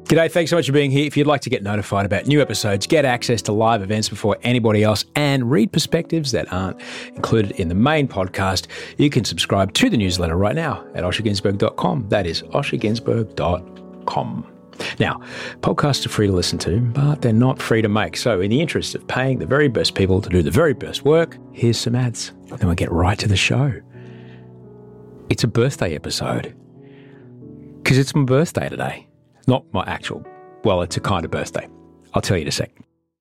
G'day, thanks so much for being here. If you'd like to get notified about new episodes, get access to live events before anybody else, and read perspectives that aren't included in the main podcast, you can subscribe to the newsletter right now at osherginsberg.com. That is osherginsberg.com. Now, podcasts are free to listen to, but they're not free to make. So in the interest of paying the very best people to do the very best work, here's some ads. Then we'll get right to the show. It's a birthday episode. Because it's my birthday today. Not my actual, well, it's a kind of birthday. I'll tell you in a sec.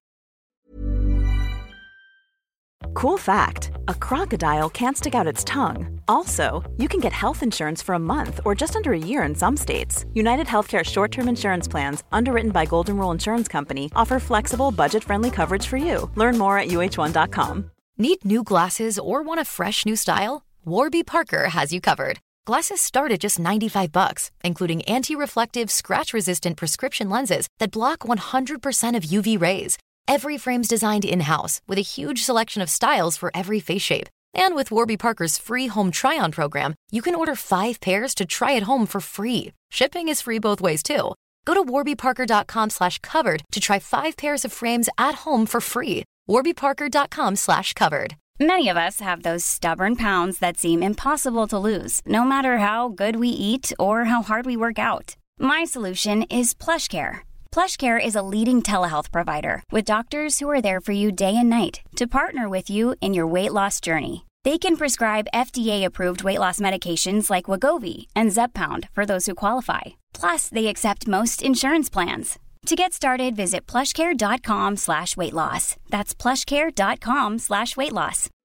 Cool fact, a crocodile can't stick out its tongue. Also, you can get health insurance for a month or just under a year in some states. United Healthcare short-term insurance plans, underwritten by Golden Rule Insurance Company, offer flexible, budget-friendly coverage for you. Learn more at uh1.com. Need new glasses or want a fresh new style? Warby Parker has you covered. Glasses start at just $95, including anti-reflective, scratch-resistant prescription lenses that block 100% of UV rays. Every frame's designed in-house with a huge selection of styles for every face shape. And with Warby Parker's free home try-on program, you can order 5 pairs to try at home for free. Shipping is free both ways, too. Go to warbyparker.com/covered to try 5 pairs of frames at home for free. warbyparker.com/covered. Many of us have those stubborn pounds that seem impossible to lose, no matter how good we eat or how hard we work out. My solution is PlushCare. PlushCare is a leading telehealth provider with doctors who are there for you day and night to partner with you in your weight loss journey. They can prescribe FDA-approved weight loss medications like Wegovy and Zepbound for those who qualify. Plus, they accept most insurance plans. To get started, visit plushcare.com/weightloss. That's plushcare.com/weightloss.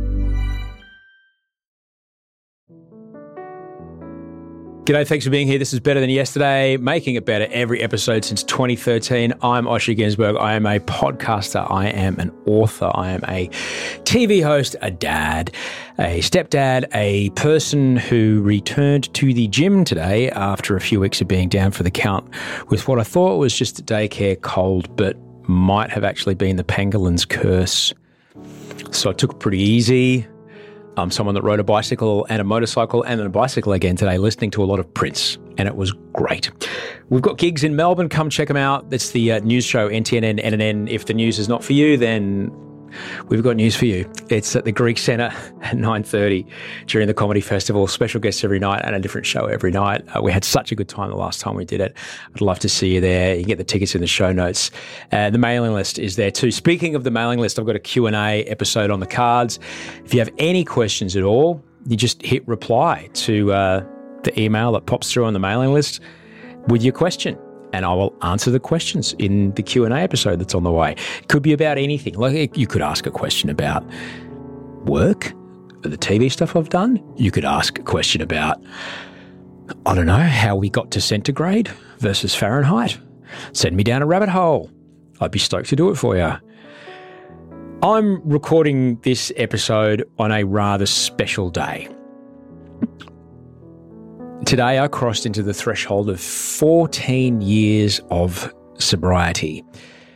G'day, thanks for being here. This is Better Than Yesterday, making it better every episode since 2013. I'm Osher Ginsberg. I am a podcaster. I am an author. I am a TV host, a dad, a stepdad, a person who returned to the gym today after a few weeks of being down for the count with what I thought was just a daycare cold, but might have actually been the pangolin's curse. So I took it pretty easy. I'm someone that rode a bicycle and a motorcycle and a bicycle again today, listening to a lot of Prince, and it was great. We've got gigs in Melbourne. Come check them out. That's the news show, NTNN, NNN. If the news is not for you, then we've got news for you. It's at the Greek Centre at 9:30 during the Comedy Festival. Special guests every night and a different show every night. We had such a good time the last time we did it. I'd love to see you there. You can get the tickets in the show notes. The mailing list is there too. Speaking of the mailing list, I've got a Q&A episode on the cards. If you have any questions at all, you just hit reply to the email that pops through on the mailing list with your question, and I will answer the questions in the Q&A episode that's on the way. It could be about anything. Like, you could ask a question about work, the TV stuff I've done. You could ask a question about, I don't know, how we got to centigrade versus Fahrenheit. Send me down a rabbit hole. I'd be stoked to do it for you. I'm recording this episode on a rather special day. Today, I crossed into the threshold of 14 years of sobriety.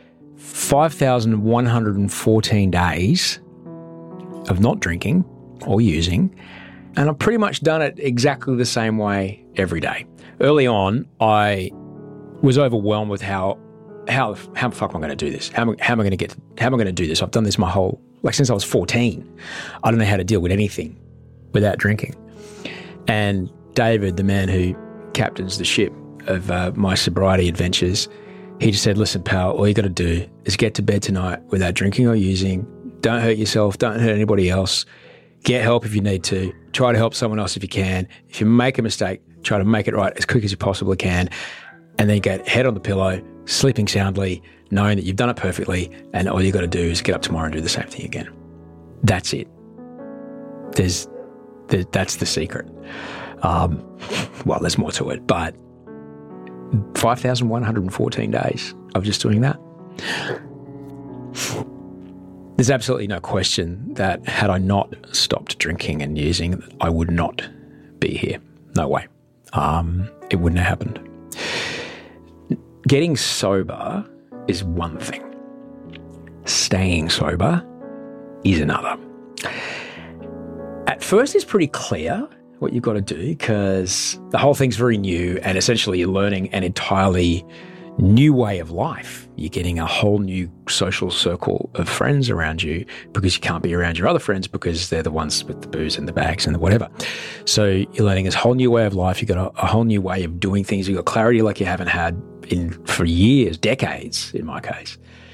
5,114 days of not drinking or using, and I've pretty much done it exactly the same way every day. Early on, I was overwhelmed with how the fuck am I going to do this? How am I going to do this? I've done this my whole, since I was 14. I don't know how to deal with anything without drinking. And David, the man who captains the ship of my sobriety adventures, he just said, listen, pal, all you got to do is get to bed tonight without drinking or using. Don't hurt yourself. Don't hurt anybody else. Get help if you need to. Try to help someone else if you can. If you make a mistake, try to make it right as quick as you possibly can. And then get head on the pillow, sleeping soundly, knowing that you've done it perfectly, and all you got to do is get up tomorrow and do the same thing again. That's it. That's the secret. Well, there's more to it, but 5,114 days of just doing that. There's absolutely no question that had I not stopped drinking and using, I would not be here. No way. It wouldn't have happened. Getting sober is one thing. Staying sober is another. At first, it's pretty clear what you've got to do because the whole thing's very new and essentially you're learning an entirely new way of life. You're getting a whole new social circle of friends around you because you can't be around your other friends because they're the ones with the booze and the bags and the whatever. So you're learning this whole new way of life. You've got a whole new way of doing things. You've got clarity like you haven't had for years, decades in my case.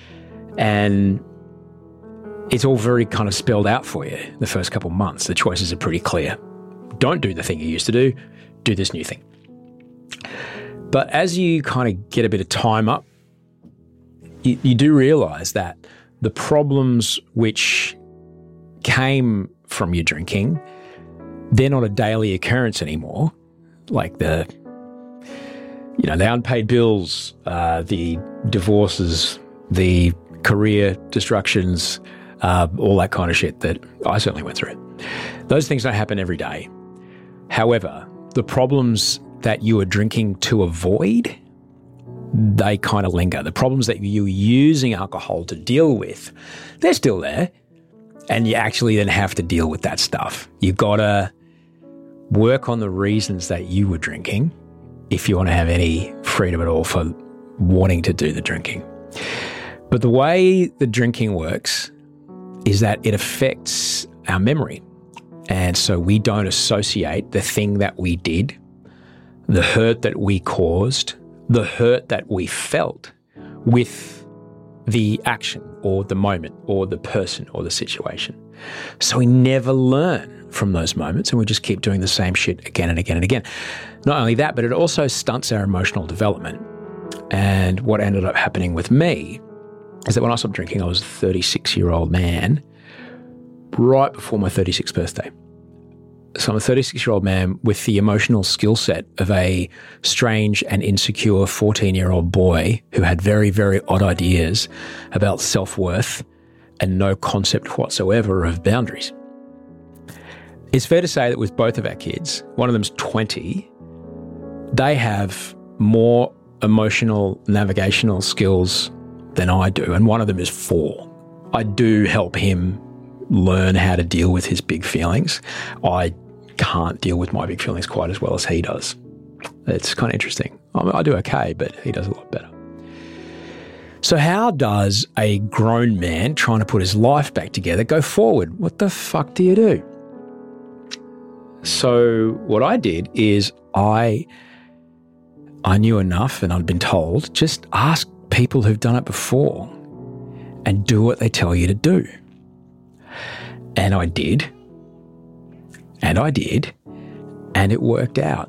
And it's all very kind of spelled out for you the first couple of months. The choices are pretty clear. Don't do the thing you used to do this new thing. But as you kind of get a bit of time up, you do realize that the problems which came from your drinking, they're not a daily occurrence anymore. Like the unpaid bills, the divorces, the career destructions, all that kind of shit that I certainly went through. Those things don't happen every day. However, the problems that you are drinking to avoid, they kind of linger. The problems that you're using alcohol to deal with, they're still there. And you actually then have to deal with that stuff. You've got to work on the reasons that you were drinking if you want to have any freedom at all for wanting to do the drinking. But the way the drinking works is that it affects our memory. And so we don't associate the thing that we did, the hurt that we caused, the hurt that we felt with the action or the moment or the person or the situation. So we never learn from those moments and we just keep doing the same shit again and again and again. Not only that, but it also stunts our emotional development. And what ended up happening with me is that when I stopped drinking, I was a 36-year-old man right before my 36th birthday. So I'm a 36-year-old man with the emotional skill set of a strange and insecure 14-year-old boy who had very, very odd ideas about self-worth and no concept whatsoever of boundaries. It's fair to say that with both of our kids, one of them's 20, they have more emotional navigational skills than I do, and one of them is 4. I do help him learn how to deal with his big feelings. I can't deal with my big feelings quite as well as he does. It's kind of interesting. I do okay, but he does a lot better. So how does a grown man trying to put his life back together go forward? What the fuck do you do? So what I did is I knew enough and I'd been told, just ask people who've done it before and do what they tell you to do. And I did. And I did. And it worked out.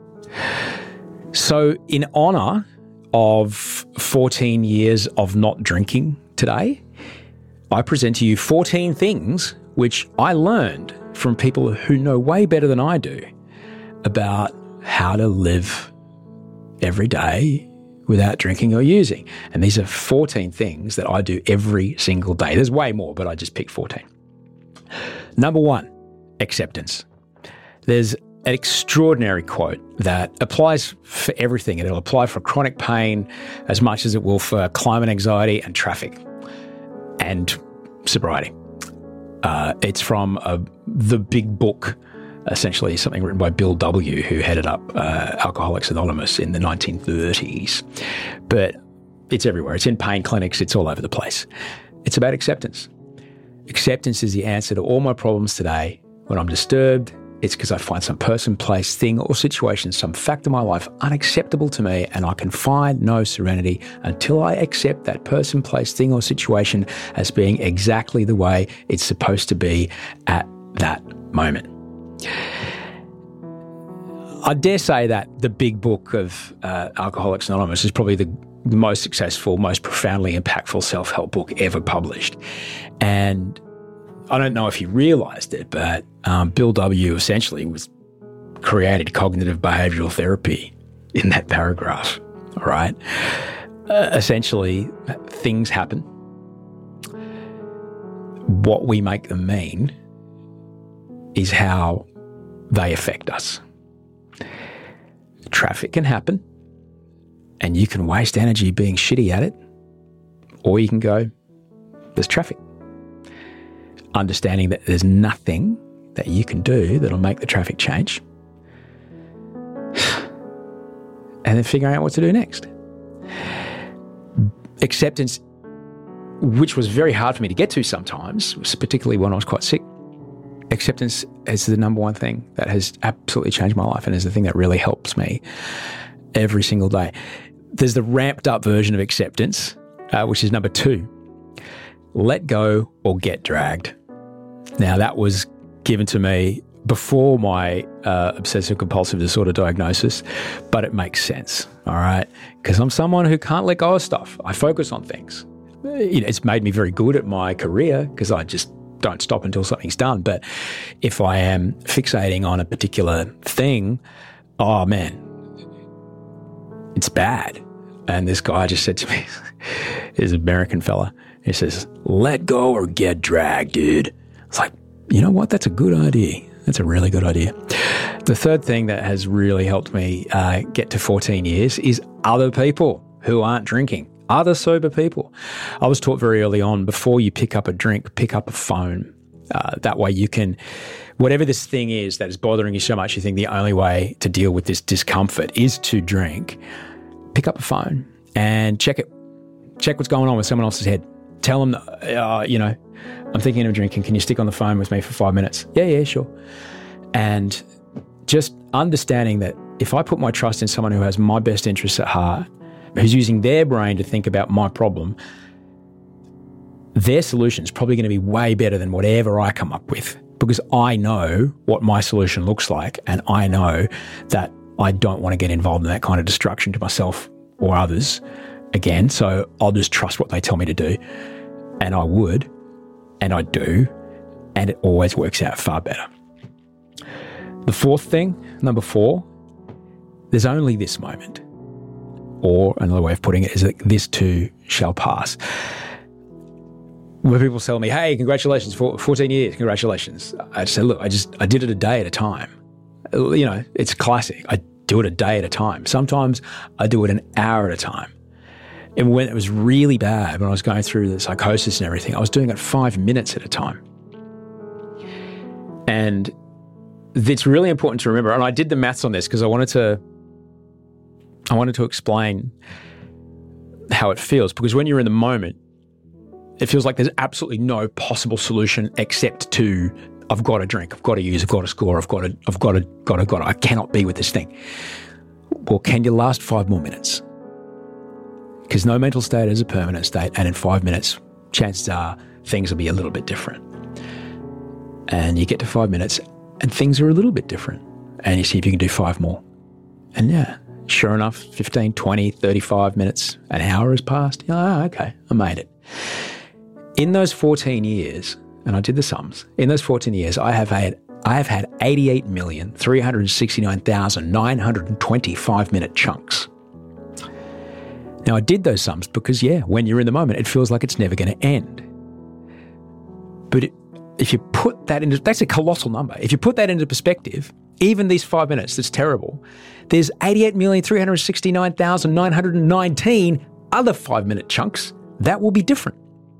So in honor of 14 years of not drinking today, I present to you 14 things which I learned from people who know way better than I do about how to live every day without drinking or using. And these are 14 things that I do every single day. There's way more, but I just picked 14. Number 1, acceptance. There's an extraordinary quote that applies for everything. It'll apply for chronic pain as much as it will for climate anxiety and traffic and sobriety. It's from the big book, essentially something written by Bill W., who headed up Alcoholics Anonymous in the 1930s. But it's everywhere. It's in pain clinics. It's all over the place. It's about acceptance. Acceptance is the answer to all my problems today. When I'm disturbed, it's because I find some person, place, thing, or situation, some fact of my life unacceptable to me, and I can find no serenity until I accept that person, place, thing, or situation as being exactly the way it's supposed to be at that moment. I dare say that the big book of Alcoholics Anonymous is probably the most successful, most profoundly impactful self-help book ever published. And I don't know if you realized it, but Bill W. essentially created cognitive behavioral therapy in that paragraph, all right? Essentially, things happen. What we make them mean is how they affect us. Traffic can happen, and you can waste energy being shitty at it, or you can go, there's traffic. Understanding that there's nothing that you can do that'll make the traffic change, and then figuring out what to do next. acceptance, which was very hard for me to get to sometimes, particularly when I was quite sick. Acceptance is the number one thing that has absolutely changed my life and is the thing that really helps me every single day. There's the ramped up version of acceptance, which is number 2. Let go or get dragged. Now, that was given to me before my obsessive compulsive disorder diagnosis, but it makes sense, all right? Because I'm someone who can't let go of stuff. I focus on things. It's made me very good at my career because I just don't stop until something's done. But if I am fixating on a particular thing, oh man, it's bad. And this guy just said to me, he's an American fella, he says, let go or get dragged, dude. It's like, you know what? That's a good idea. That's a really good idea. The third thing that has really helped me get to 14 years is other people who aren't drinking. Other sober people. I was taught very early on, before you pick up a drink, pick up a phone. That way you can, whatever this thing is that is bothering you so much, you think the only way to deal with this discomfort is to drink, pick up a phone and check it. Check what's going on with someone else's head. Tell them, I'm thinking of drinking. Can you stick on the phone with me for 5 minutes? Yeah, sure. And just understanding that if I put my trust in someone who has my best interests at heart, who's using their brain to think about my problem, their solution is probably going to be way better than whatever I come up with, because I know what my solution looks like and I know that I don't want to get involved in that kind of destruction to myself or others again. So I'll just trust what they tell me to do. And I would, and I do, and it always works out far better. The fourth thing, number 4, there's only this moment. Or another way of putting it is that this too shall pass. When people tell me, hey, congratulations, for 14 years, congratulations. I just say, look, I did it a day at a time. It's classic. I do it a day at a time. Sometimes I do it an hour at a time. And when it was really bad, when I was going through the psychosis and everything, I was doing it 5 minutes at a time. And it's really important to remember, and I did the maths on this because I wanted to explain how it feels, because when you're in the moment, it feels like there's absolutely no possible solution except to, I've got to drink, I've got to use, I've got to score, I've got to, I cannot be with this thing. Well, can you last 5 more minutes? Because no mental state is a permanent state, and in 5 minutes, chances are things will be a little bit different. And you get to 5 minutes and things are a little bit different. And you see if you can do 5 more. And yeah, sure enough, 15, 20, 35 minutes, an hour has passed. Oh, okay, I made it. In those 14 years, and I did the sums, in those 14 years, I have had 88,369,920 5-minute chunks. Now, I did those sums because, when you're in the moment, it feels like it's never going to end. But if you put that into, that's a colossal number. If you put that into perspective, even these 5 minutes, that's terrible. There's 88,369,919 other 5-minute chunks that will be different.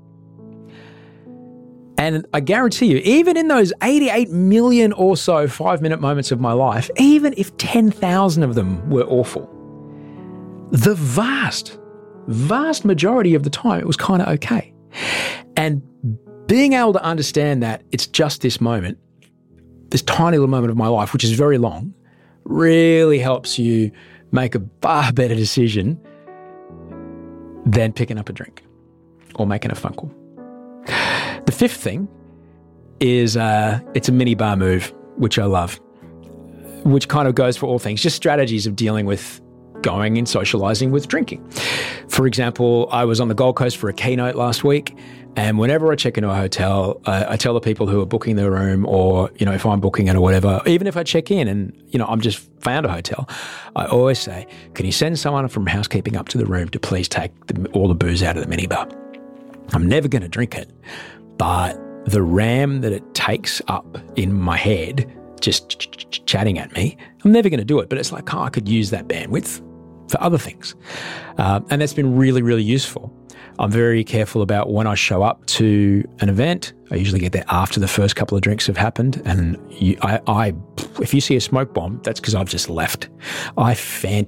And I guarantee you, even in those 88 million or so 5-minute moments of my life, even if 10,000 of them were awful, the vast majority of the time, it was kind of okay. And being able to understand that it's just this moment, this tiny little moment of my life, which is very long, really helps you make a far better decision than picking up a drink or making a phone call. The fifth thing is it's a mini bar move, which I love, which kind of goes for all things, just strategies of dealing with going and socializing with drinking. For example, I was on the Gold Coast for a keynote last week, and whenever I check into a hotel, I tell the people who are booking their room, or, if I'm booking it or whatever, even if I check in and, I'm just found a hotel, I always say, can you send someone from housekeeping up to the room to please take all the booze out of the minibar? I'm never going to drink it, but the RAM that it takes up in my head, just chatting at me, I'm never going to do it, but it's like, I could use that bandwidth for other things. And that's been really, really useful. I'm very careful about when I show up to an event. I usually get there after the first couple of drinks have happened. And if you see a smoke bomb, that's because I've just left. I phantom.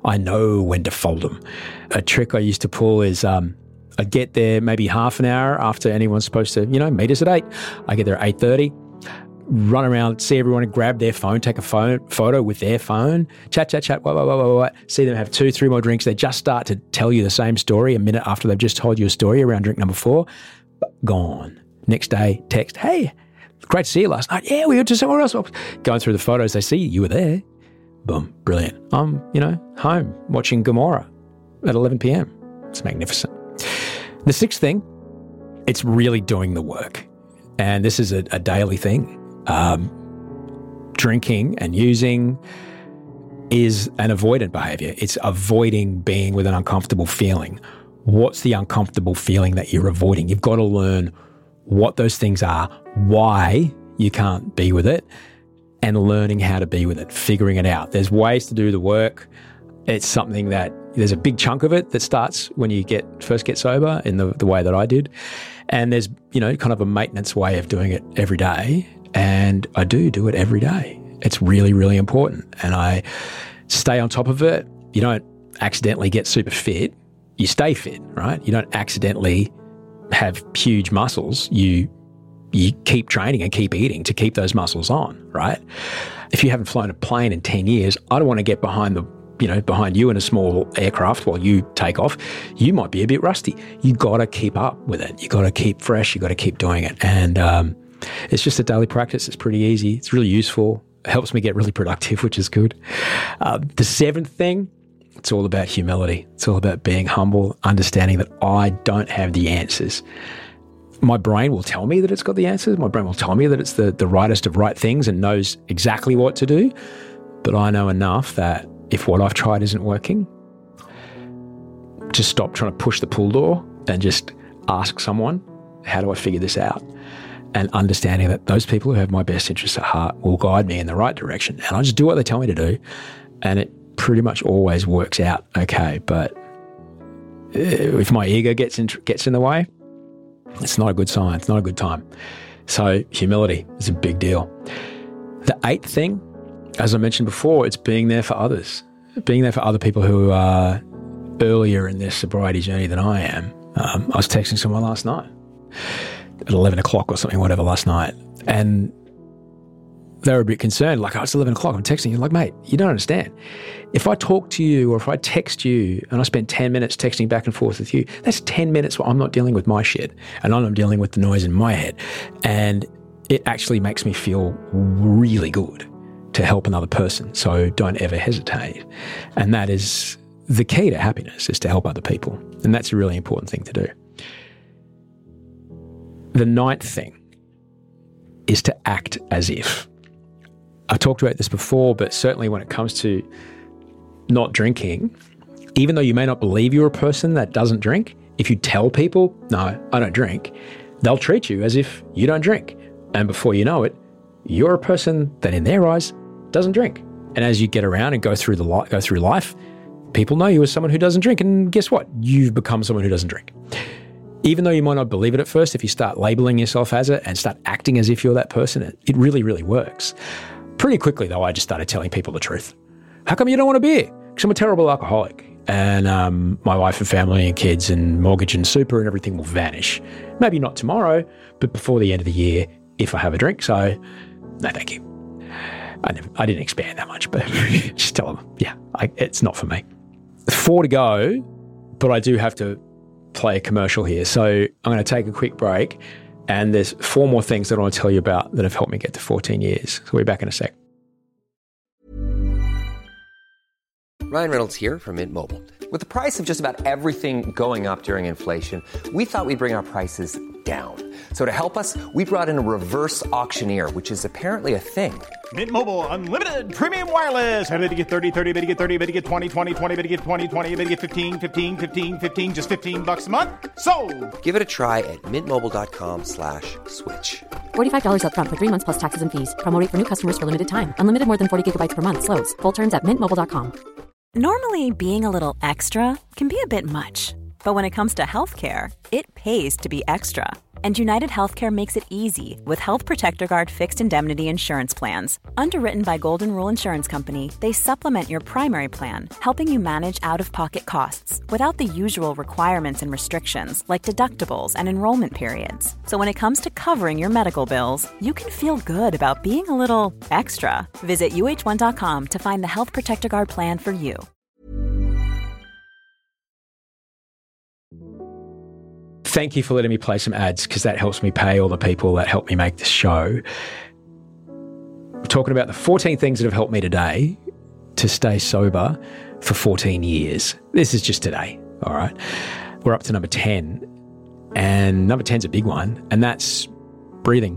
I know when to fold them. A trick I used to pull is I'd get there maybe half an hour after anyone's supposed to, meet us at 8. I get there at 8:30, run around, see everyone and grab their phone, take a photo with their phone, chat, what, see them have 2-3 more drinks. They just start to tell you the same story a minute after they've just told you a story around drink number 4. Gone. Next day, text, hey, great to see you last night. Yeah, we were just somewhere else. Going through the photos, they see you were there. Boom, brilliant. I'm, home watching Gomorrah at 11 p.m. It's magnificent. The 6th thing, it's really doing the work. And this is a daily thing. Drinking and using is an avoidant behavior. It's avoiding being with an uncomfortable feeling. What's the uncomfortable feeling that you're avoiding? You've got to learn what those things are, why you can't be with it, and learning how to be with it, figuring it out. There's ways to do the work. It's something that there's a big chunk of it that starts when you first get sober in the way that I did. And there's, kind of a maintenance way of doing it every day. And I do it every day. It's really, really important. And I stay on top of it. You don't accidentally get super fit. You stay fit, right? You don't accidentally have huge muscles. You keep training and keep eating to keep those muscles on, right? If you haven't flown a plane in 10 years, I don't want to get behind you in a small aircraft while you take off. You might be a bit rusty. You got to keep up with it. You got to keep fresh. You got to keep doing it. And it's just a daily practice. It's pretty easy. It's really useful. It helps me get really productive, which is good. The 7th thing, it's all about humility. It's all about being humble, understanding that I don't have the answers. My brain will tell me that it's got the answers. My brain will tell me that it's the rightest of right things and knows exactly what to do. But I know enough that if what I've tried isn't working, just stop trying to push the pool door and just ask someone, how do I figure this out? And understanding that those people who have my best interests at heart will guide me in the right direction. And I just do what they tell me to do. And it pretty much always works out okay. But if my ego gets in the way, it's not a good sign. It's not a good time. So humility is a big deal. The 8th thing, as I mentioned before, it's being there for others. Being there for other people who are earlier in their sobriety journey than I am. I was texting someone last night at 11 o'clock or something, whatever, last night. And they were a bit concerned, like, oh, it's 11 o'clock, I'm texting you. Like, mate, you don't understand. If I talk to you or if I text you and I spend 10 minutes texting back and forth with you, that's 10 minutes where I'm not dealing with my shit and I'm not dealing with the noise in my head. And it actually makes me feel really good to help another person. So don't ever hesitate. And that is the key to happiness, is to help other people. And that's a really important thing to do. The 9th thing is to act as if. I've talked about this before, but certainly when it comes to not drinking, even though you may not believe you're a person that doesn't drink, if you tell people, no, I don't drink, they'll treat you as if you don't drink. And before you know it, you're a person that in their eyes doesn't drink. And as you get around and go through life, people know you as someone who doesn't drink. And guess what? You've become someone who doesn't drink. Even though you might not believe it at first, if you start labeling yourself as it and start acting as if you're that person, it really, really works. Pretty quickly, though, I just started telling people the truth. How come you don't want a beer? Because I'm a terrible alcoholic. And my wife and family and kids and mortgage and super and everything will vanish. Maybe not tomorrow, but before the end of the year, if I have a drink. So, no, thank you. I didn't expand that much, but just tell them, yeah, it's not for me. 4 to go, but I do have to play a commercial here. So I'm going to take a quick break, and there's 4 more things that I want to tell you about that have helped me get to 14 years. So we'll be back in a sec. Ryan Reynolds here from Mint Mobile. With the price of just about everything going up during inflation, we thought we'd bring our prices down. So to help us, we brought in a reverse auctioneer, which is apparently a thing. Mint Mobile Unlimited Premium Wireless. How to get 30, 30, bit to get 30, bit to get 20, 20, 20, bit to get 20, 20, bit to get 15, 15, 15, 15, just $15 a month? Sold! Give it a try at mintmobile.com/switch. $45 up front for 3 months plus taxes and fees. Promo rate for new customers for limited time. Unlimited more than 40 gigabytes per month. Slows full terms at mintmobile.com. Normally, being a little extra can be a bit much. But when it comes to healthcare, it pays to be extra. And United Healthcare makes it easy with Health Protector Guard fixed indemnity insurance plans. Underwritten by Golden Rule Insurance Company, they supplement your primary plan, helping you manage out-of-pocket costs without the usual requirements and restrictions like deductibles and enrollment periods. So when it comes to covering your medical bills, you can feel good about being a little extra. Visit uh1.com to find the Health Protector Guard plan for you. Thank you for letting me play some ads, because that helps me pay all the people that help me make this show. We're talking about the 14 things that have helped me today to stay sober for 14 years. This is just today, all right? We're up to number 10, and number 10's a big one, and that's breathing.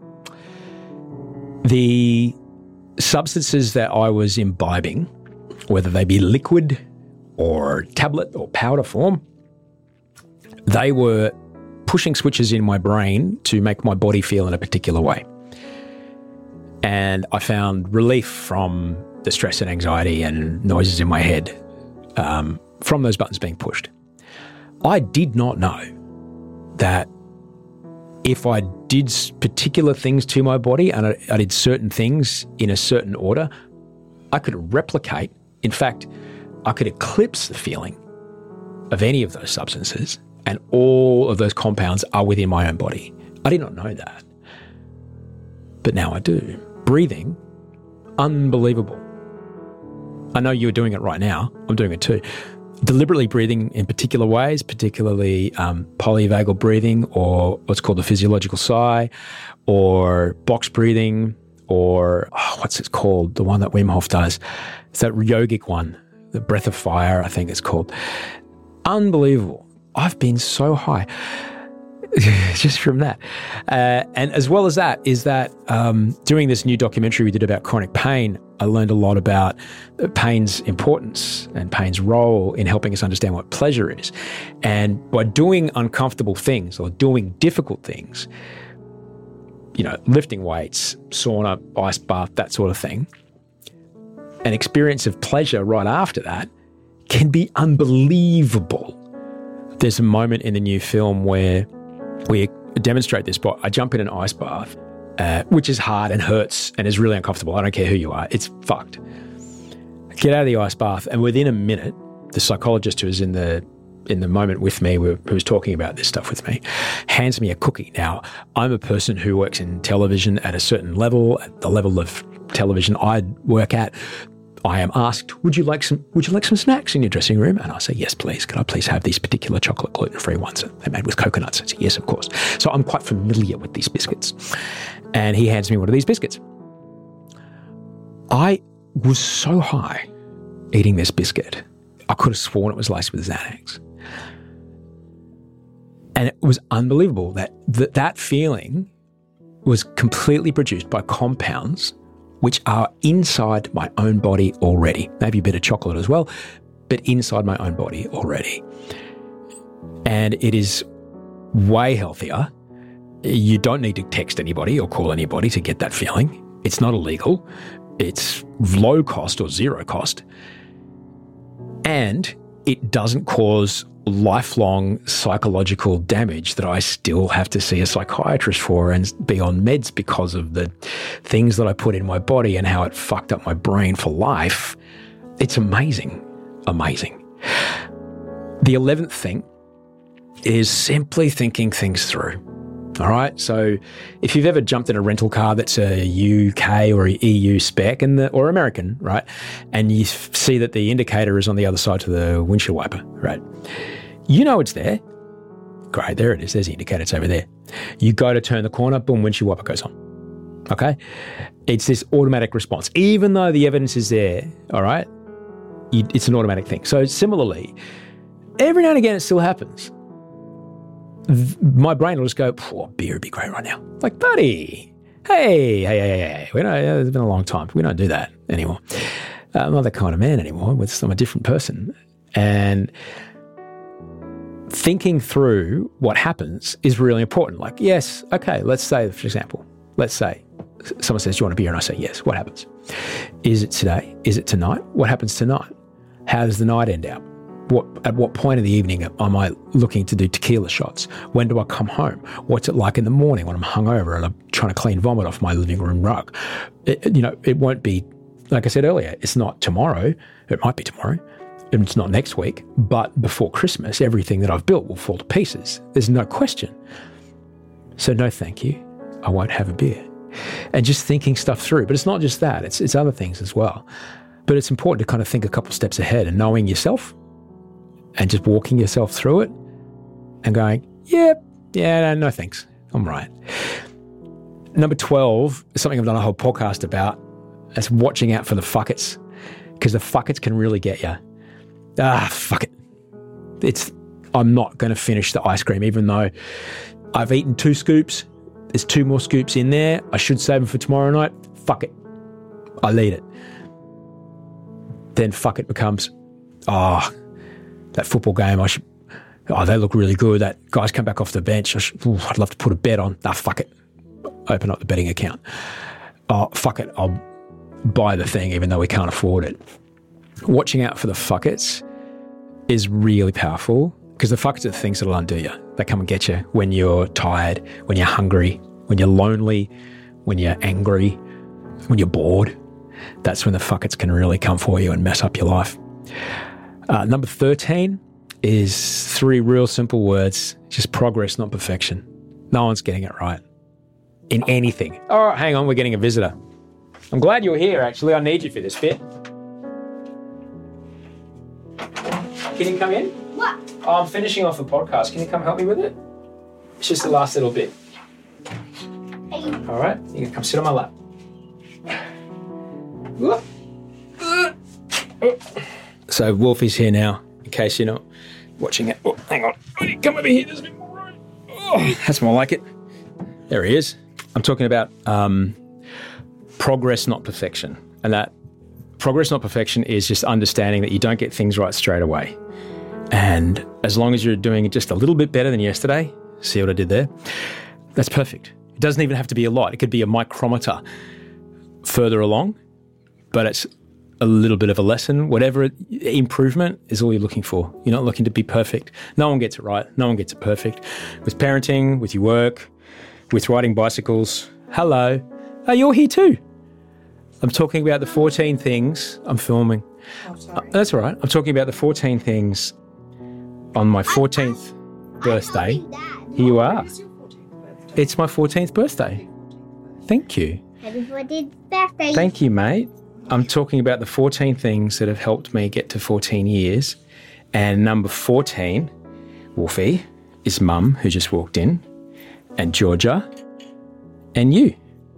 The substances that I was imbibing, whether they be liquid or tablet or powder form, they were pushing switches in my brain to make my body feel in a particular way. And I found relief from the stress and anxiety and noises in my head from those buttons being pushed. I did not know that if I did particular things to my body and I did certain things in a certain order, I could replicate, in fact, I could eclipse the feeling of any of those substances, and all of those compounds are within my own body. I did not know that, but now I do. Breathing, unbelievable. I know you're doing it right now. I'm doing it too. Deliberately breathing in particular ways, particularly polyvagal breathing, or what's called the physiological sigh, or box breathing, or what's it called? The one that Wim Hof does. It's that yogic one, the breath of fire, I think it's called. Unbelievable. I've been so high just from that. And as well as that is that during this new documentary we did about chronic pain, I learned a lot about pain's importance and pain's role in helping us understand what pleasure is. And by doing uncomfortable things or doing difficult things, you know, lifting weights, sauna, ice bath, that sort of thing, an experience of pleasure right after that can be unbelievable. There's a moment in the new film where we demonstrate this, but I jump in an ice bath, which is hard and hurts and is really uncomfortable. I don't care who you are. It's fucked. I get out of the ice bath, and within a minute, the psychologist who was in the moment with me, who was talking about this stuff with me, hands me a cookie. Now, I'm a person who works in television at a certain level, at the level of television I work at. I am asked, would you like some snacks in your dressing room? And I say, yes, please. Could I please have these particular chocolate gluten-free ones? They're made with coconuts. I say, yes, of course. So I'm quite familiar with these biscuits. And he hands me one of these biscuits. I was so high eating this biscuit, I could have sworn it was laced with Xanax. And it was unbelievable that feeling was completely produced by compounds which are inside my own body already. Maybe a bit of chocolate as well, but inside my own body already. And it is way healthier. You don't need to text anybody or call anybody to get that feeling. It's not illegal. It's low cost or zero cost. And it doesn't cause lifelong psychological damage that I still have to see a psychiatrist for and be on meds because of the things that I put in my body and how it fucked up my brain for life. It's amazing. Amazing. The 11th thing is simply thinking things through. All right. So if you've ever jumped in a rental car that's a UK or a EU spec or American, right, and you see that the indicator is on the other side to the windshield wiper, right, you know it's there. Great. There it is. There's the indicator. It's over there. You go to turn the corner, boom, windshield wiper goes on. Okay. It's this automatic response. Even though the evidence is there, all right, it's an automatic thing. So similarly, every now and again it still happens. My brain will just go, beer would be great right now. Like, buddy, hey. It's been a long time. We don't do that anymore. I'm not that kind of man anymore. I'm a different person. And thinking through what happens is really important. Like, yes, okay, let's say, for example, someone says, do you want a beer? And I say, yes. What happens? Is it today? Is it tonight? What happens tonight? How does the night end up? At what point in the evening am I looking to do tequila shots? When do I come home? What's it like in the morning when I'm hungover and I'm trying to clean vomit off my living room rug? It won't be, like I said earlier, it's not tomorrow. It might be tomorrow. And it's not next week. But before Christmas, everything that I've built will fall to pieces. There's no question. So no thank you. I won't have a beer. And just thinking stuff through. But it's not just that. It's other things as well. But it's important to kind of think a couple steps ahead and knowing yourself and just walking yourself through it and going, no thanks. I'm right. Number 12 is something I've done a whole podcast about. That's watching out for the fuckets, because the fuckets can really get you. Fuck it. I'm not going to finish the ice cream, even though I've eaten 2 scoops. There's 2 more scoops in there. I should save them for tomorrow night. Fuck it. I'll eat it. Then fuck it becomes, that football game, they look really good. That guy's come back off the bench. I'd love to put a bet on. Fuck it. Open up the betting account. Fuck it. I'll buy the thing even though we can't afford it. Watching out for the fuckets is really powerful, because the fuckets are the things that'll undo you. They come and get you when you're tired, when you're hungry, when you're lonely, when you're angry, when you're bored. That's when the fuckets can really come for you and mess up your life. Number 13 is 3 real simple words. Just progress, not perfection. No one's getting it right in anything. Oh, hang on, we're getting a visitor. I'm glad you're here, actually. I need you for this bit. Can you come in? What? Oh, I'm finishing off the podcast. Can you come help me with it? It's just the last little bit. Hey. All right, you can come sit on my lap. So Wolfie's here now, in case you're not watching it. Oh, hang on. Come over here. There's a bit more room. Oh, that's more like it. There he is. I'm talking about progress, not perfection. And that progress, not perfection, is just understanding that you don't get things right straight away. And as long as you're doing it just a little bit better than yesterday, see what I did there? That's perfect. It doesn't even have to be a lot. It could be a micrometer further along, but it's a little bit of a lesson. Whatever improvement is all you're looking for. You're not looking to be perfect. No one gets it right. No one gets it perfect. With parenting, with your work, with riding bicycles. Hello. Oh, you're here too. I'm talking about the 14 things I'm filming. Oh, sorry. That's all right. I'm talking about the 14 things on my 14th birthday. Here you are. It's your 14th birthday. It's my 14th birthday. Thank you. Happy 14th birthday. Thank you, mate. I'm talking about the 14 things that have helped me get to 14 years. And number 14, Wolfie, is Mum, who just walked in, and Georgia, and you.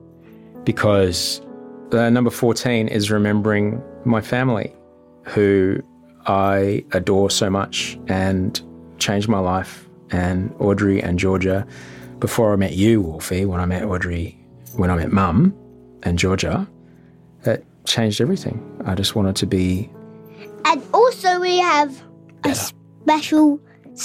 Because number 14 is remembering my family, who I adore so much and changed my life. And Audrey and Georgia, before I met you, Wolfie, when I met Audrey, when I met Mum and Georgia, that changed everything. I just wanted to be... And also we have a special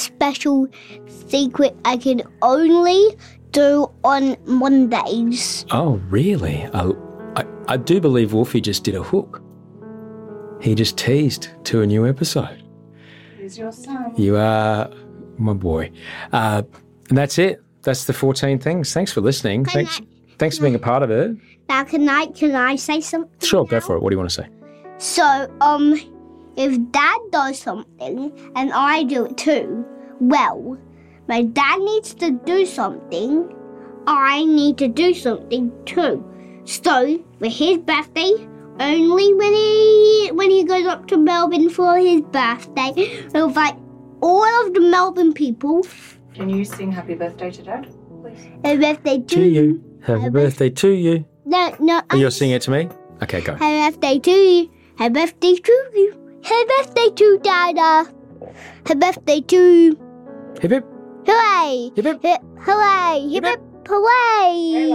secret I can only do on Mondays. Oh, really? I do believe Wolfie just did a hook. He just teased to a new episode. Who's your son? You are my boy. And that's it. That's the 14 things. Thanks for listening. Thanks for being a part of it. Now can I say something? Sure, now? go for it. What do you want to say? So, if Dad does something and I do it too, well, my dad needs to do something, I need to do something too. So, for his birthday, only when he goes up to Melbourne for his birthday, we'll invite all of the Melbourne people. Can you sing Happy Birthday to Dad, please? Happy birthday To you. Happy birthday to you. No. Oh, you're singing it to me? Okay, go. Happy birthday to you. Happy birthday to you. Happy birthday to Dada. Happy birthday to you. Hip hip. Hooray! Hip hip. Hip, hooray! Hip hip, hooray!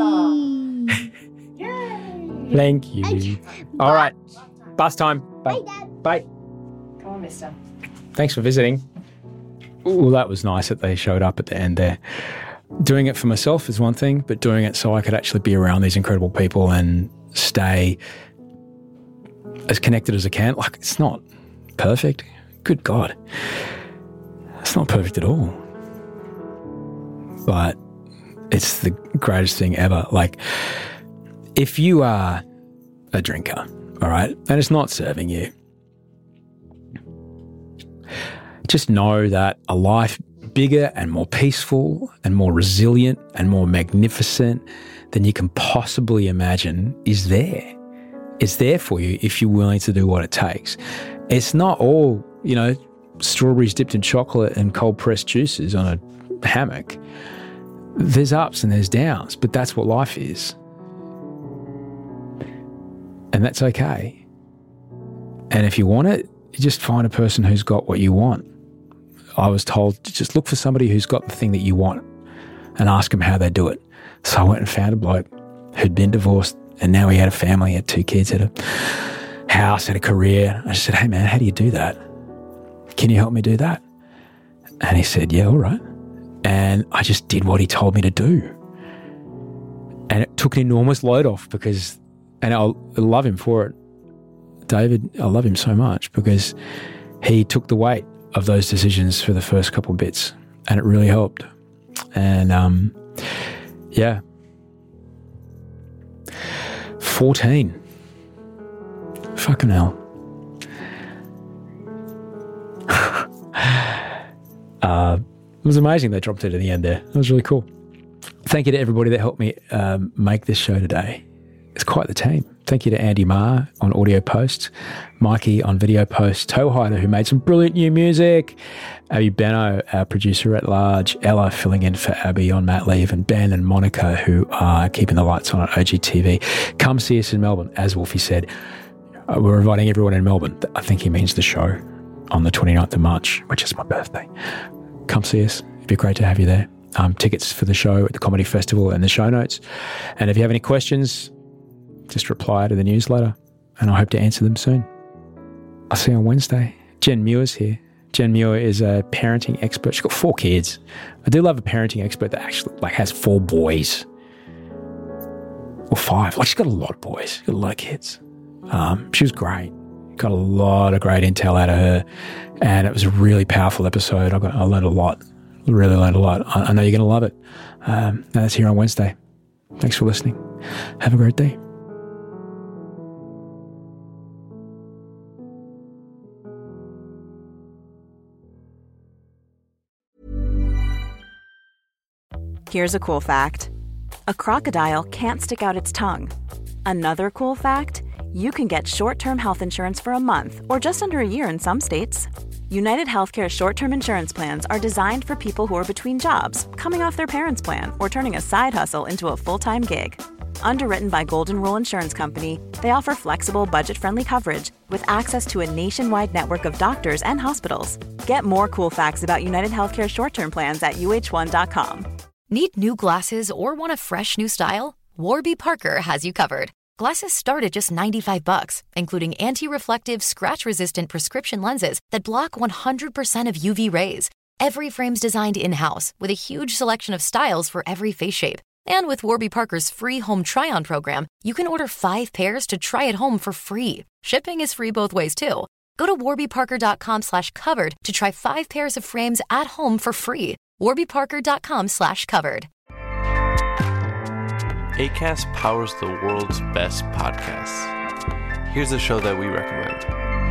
Thank you. All right. Bus time. Bye. Bye, Dad. Bye. Come on, mister. Thanks for visiting. Ooh, that was nice that they showed up at the end there. Doing it for myself is one thing, but doing it so I could actually be around these incredible people and stay as connected as I can. Like, it's not perfect. good God, it's not perfect at all. But it's the greatest thing ever. Like, if you are a drinker, all right, and it's not serving you, just know that a life bigger and more peaceful and more resilient and more magnificent than you can possibly imagine is there. It's there for you if you're willing to do what it takes. It's not all, strawberries dipped in chocolate and cold pressed juices on a hammock. There's ups and there's downs, but that's what life is. And that's okay. And if you want it, you just find a person who's got what you want. I was told to just look for somebody who's got the thing that you want and ask them how they do it. So I went and found a bloke who'd been divorced and now he had a family, had 2 kids, had a house, had a career. I just said, hey man, how do you do that? Can you help me do that? And he said, yeah, all right. And I just did what he told me to do. And it took an enormous load off and I love him for it. David, I love him so much because he took the weight of those decisions for the first couple of bits and it really helped. And 14. Fucking hell. It was amazing they dropped it at the end there. It was really cool. Thank you to everybody that helped me make this show today. It's quite the team. Thank you to Andy Marr on audio post, Mikey on video post, Toehider, who made some brilliant new music, Abby Benno, our producer at large, Ella filling in for Abby on Matt Leave, and Ben and Monica, who are keeping the lights on at OGTV. Come see us in Melbourne, as Wolfie said. We're inviting everyone in Melbourne. I think he means the show on the 29th of March, which is my birthday. Come see us. It'd be great to have you there. Tickets for the show at the Comedy Festival and the show notes. And if you have any questions, just reply to the newsletter and I hope to answer them soon. I'll see you on Wednesday. Jen Muir's here. Jen Muir is a parenting expert. She's got 4 kids. I do love a parenting expert that actually has 4 boys. Or 5. She's got a lot of boys. She's got a lot of kids. She was great. Got a lot of great intel out of her. And it was a really powerful episode. I learned a lot. Really learned a lot. I know you're going to love it. And that's here on Wednesday. Thanks for listening. Have a great day. Here's a cool fact. A crocodile can't stick out its tongue. Another cool fact, you can get short-term health insurance for a month or just under a year in some states. United Healthcare short-term insurance plans are designed for people who are between jobs, coming off their parents' plan, or turning a side hustle into a full-time gig. Underwritten by Golden Rule Insurance Company, they offer flexible, budget-friendly coverage with access to a nationwide network of doctors and hospitals. Get more cool facts about United Healthcare short-term plans at uh1.com. Need new glasses or want a fresh new style? Warby Parker has you covered. Glasses start at just $95, including anti-reflective, scratch-resistant prescription lenses that block 100% of UV rays. Every frame's designed in-house with a huge selection of styles for every face shape. And with Warby Parker's free home try-on program, you can order 5 pairs to try at home for free. Shipping is free both ways, too. Go to warbyparker.com/covered to try 5 pairs of frames at home for free. warbyparker.com/covered. Acast powers the world's best podcasts. Here's a show that we recommend.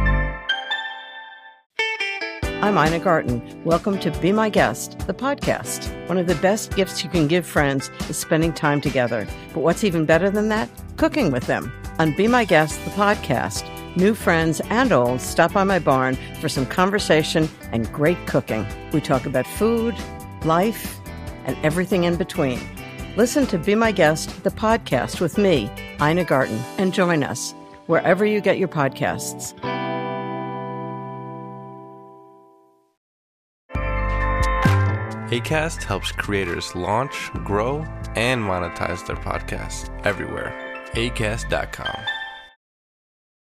I'm Ina Garten. Welcome to Be My Guest, the podcast. One of the best gifts you can give friends is spending time together. But what's even better than that? Cooking with them. On Be My Guest, the podcast, new friends and old stop by my barn for some conversation and great cooking. We talk about food, life, and everything in between. Listen to Be My Guest, the podcast with me, Ina Garten, and join us wherever you get your podcasts. Acast helps creators launch, grow, and monetize their podcasts everywhere. Acast.com.